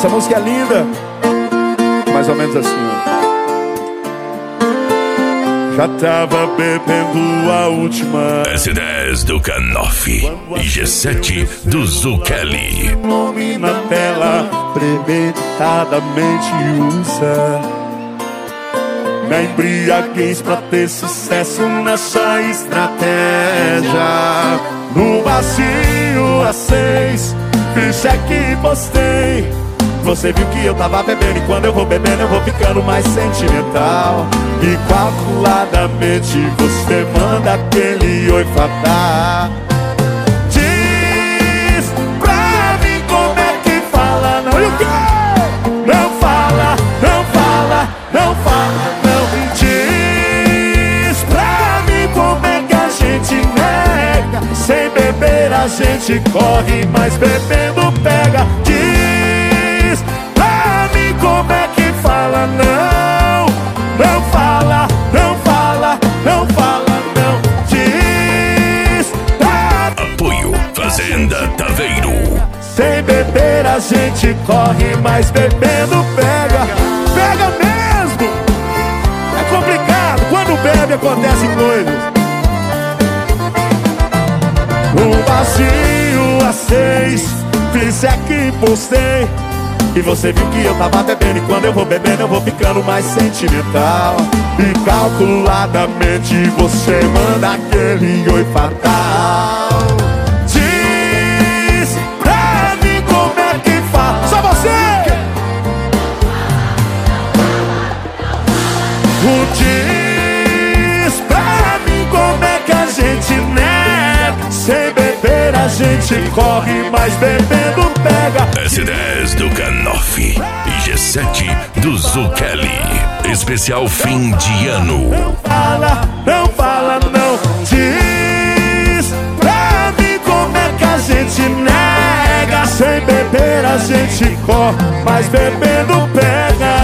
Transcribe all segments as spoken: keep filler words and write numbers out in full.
Essa música é linda, mais ou menos assim, ó. Já tava bebendo a última S dez do Canoff e G sete do Zuccheli. Nome na tela, premeditadamente usa na embriaguez pra ter sucesso nessa estratégia. No vazio a seis, fiz cheque e postei. Você viu que eu tava bebendo e quando eu vou bebendo eu vou ficando mais sentimental. E calculadamente você manda aquele oi fatal. Diz pra mim como é que fala, não. E o quê? Não fala, não fala, não fala, não. Diz pra mim como é que a gente nega. Sem beber a gente corre, mas bebendo pega. Diz pra mim como é que fala, não. Não fala, não fala, não fala, não. Diz pra mim. Apoio Fazenda Taveiro. Sem beber a gente corre, mas bebendo pega. Pega mesmo. É complicado, quando bebe acontecem coisas. No vazio a seis, fiz é que postei. E você viu que eu tava bebendo e quando eu vou bebendo eu vou ficando mais sentimental. E calculadamente você manda aquele oi fatal. Diz pra mim como é que fala. Só você! O diz pra mim como é que a gente nega. Sem beber a gente corre, mas bebendo pega. S dez do Canoff e G sete do Zuccheli. Especial fim de ano. Não fala, não fala, não. Diz pra mim como é que a gente nega. Sem beber a gente corre, mas bebendo pega.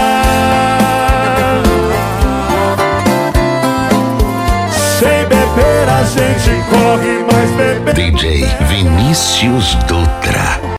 Sem beber a gente corre, mas bebendo. D J Vinícius Dutra.